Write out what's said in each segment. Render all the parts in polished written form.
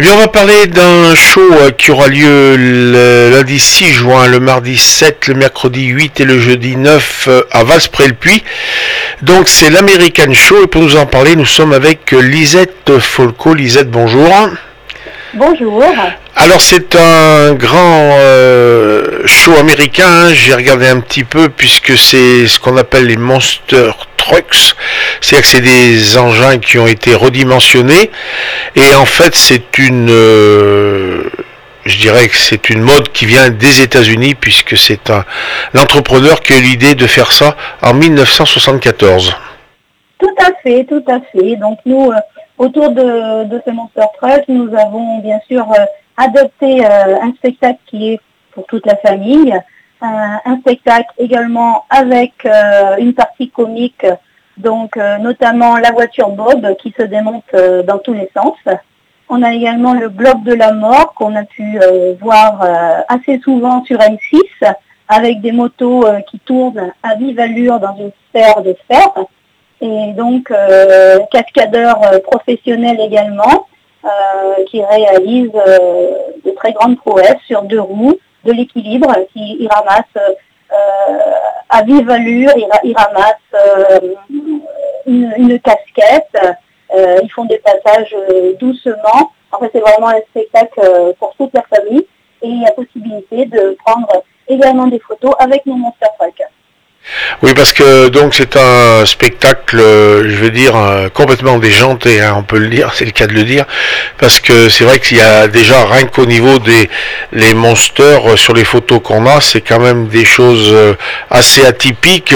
Eh bien, on va parler d'un show qui aura lieu le lundi 6 juin, le mardi 7, le mercredi 8 et le jeudi 9 à Vals-près-le-Puy. Donc, c'est l'American Show et pour nous en parler, nous sommes avec Lisette Folco. Lisette, bonjour. Bonjour. Alors, c'est un grand show américain, hein. J'ai regardé un petit peu puisque c'est ce qu'on appelle les Monster Trucks. C'est-à-dire que c'est des engins qui ont été redimensionnés. Et en fait, je dirais que c'est une mode qui vient des États-Unis puisque c'est un entrepreneur qui a eu l'idée de faire ça en 1974. Tout à fait, tout à fait. Donc nous, autour de ce Monster Truck, nous avons bien sûr adopté un spectacle qui est pour toute la famille, un spectacle également avec une partie comique, donc notamment la voiture Bob qui se démonte dans tous les sens. On a également le bloc de la mort qu'on a pu voir assez souvent sur M6 avec des motos qui tournent à vive allure dans une sphère de fer. Et donc cascadeurs professionnels également qui réalisent de très grandes prouesses sur deux roues, de l'équilibre, qui ramassent à vive allure, ils ramassent une casquette. Ils font des passages doucement. En fait, c'est vraiment un spectacle pour toute la famille et il y a possibilité de prendre également des photos avec nos Monster Truck. Oui, parce que donc c'est un spectacle, je veux dire, complètement déjanté, hein, on peut le dire, c'est le cas de le dire, parce que c'est vrai qu'il y a déjà, rien qu'au niveau des les monsters, sur les photos qu'on a, c'est quand même des choses assez atypiques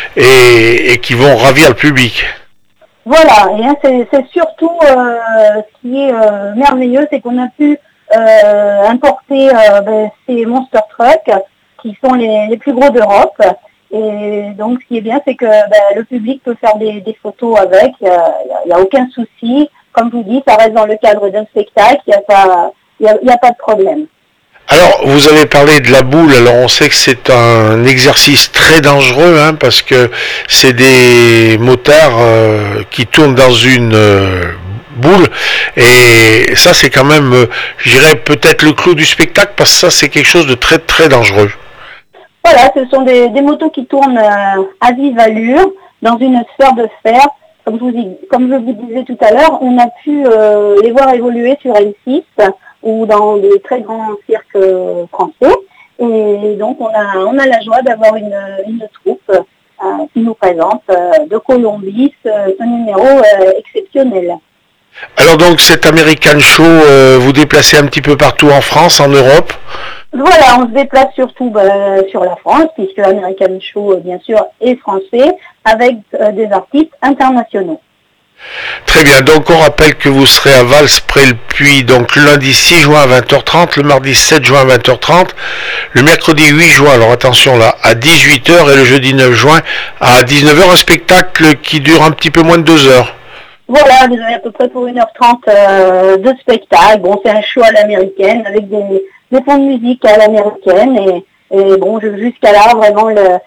et qui vont ravir le public. Voilà, et c'est surtout ce qui est merveilleux, c'est qu'on a pu importer ces Monster Truck qui sont les plus gros d'Europe. Et donc ce qui est bien, c'est que le public peut faire des photos avec, il n'y a aucun souci. Comme je vous dis, ça reste dans le cadre d'un spectacle, il n'y a pas de problème. Alors, vous avez parlé de la boule, alors on sait que c'est un exercice très dangereux, hein, parce que c'est des motards qui tournent dans une boule, et ça c'est quand même, je dirais, peut-être le clou du spectacle, parce que ça c'est quelque chose de très très dangereux. Voilà, ce sont des motos qui tournent à vive allure, dans une sphère de fer. Comme je vous disais tout à l'heure, on a pu les voir évoluer sur M6 ou dans des très grands cirques français. Et donc on a la joie d'avoir une troupe qui nous présente de Colombie ce numéro exceptionnel. Alors donc cet American Show, vous déplacez un petit peu partout en France, en Europe? Voilà, on se déplace surtout sur la France, puisque l'American Show, bien sûr, est français, avec des artistes internationaux. Très bien, donc on rappelle que vous serez à Vals-près-le-Puy, donc le lundi 6 juin à 20h30, le mardi 7 juin à 20h30, le mercredi 8 juin, alors attention là, à 18h et le jeudi 9 juin à 19h, un spectacle qui dure un petit peu moins de 2 heures. Voilà, vous avez à peu près pour 1h30 de spectacle. Bon, c'est un show à l'américaine avec des fonds de musique à l'américaine et bon, jusqu'à là, vraiment,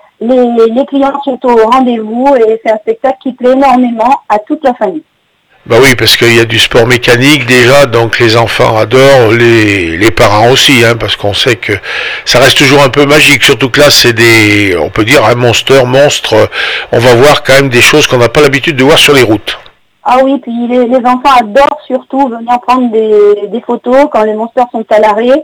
les clients sont au rendez-vous et c'est un spectacle qui plaît énormément à toute la famille. Bah oui, parce qu'il y a du sport mécanique déjà, donc les enfants adorent, les parents aussi, hein, parce qu'on sait que ça reste toujours un peu magique, surtout que là c'est on peut dire un monstre, on va voir quand même des choses qu'on n'a pas l'habitude de voir sur les routes. Ah oui, puis les enfants adorent surtout venir prendre des photos quand les monsters sont à l'arrêt.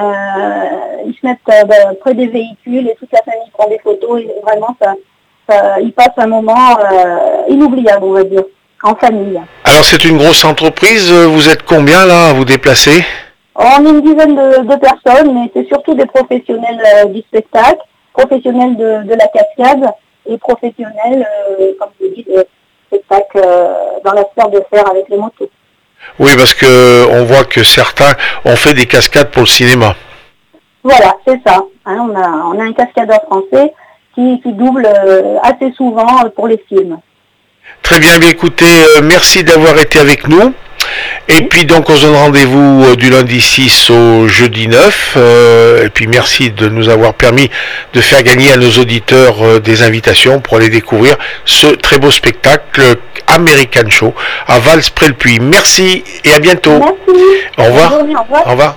Ils se mettent près des véhicules et toute la famille prend des photos et vraiment ils passent un moment inoubliable, on va dire, en famille. Alors c'est une grosse entreprise, vous êtes combien là à vous déplacer? On est une dizaine de personnes, mais c'est surtout des professionnels du spectacle, professionnels de la cascade et professionnels, comme je dis, de spectacle dans la sphère de fer avec les motos. Oui, parce que on voit que certains ont fait des cascades pour le cinéma. Voilà, c'est ça. Hein, on a un cascadeur français qui double assez souvent pour les films. Très bien, bien écoutez, merci d'avoir été avec nous. Et puis donc on se donne rendez-vous du lundi 6 au jeudi 9. Et puis merci de nous avoir permis de faire gagner à nos auditeurs des invitations pour aller découvrir ce très beau spectacle American Show à Vals-près-le-Puy. Merci et à bientôt. Merci. Au revoir. Bonne journée, au revoir. Au revoir.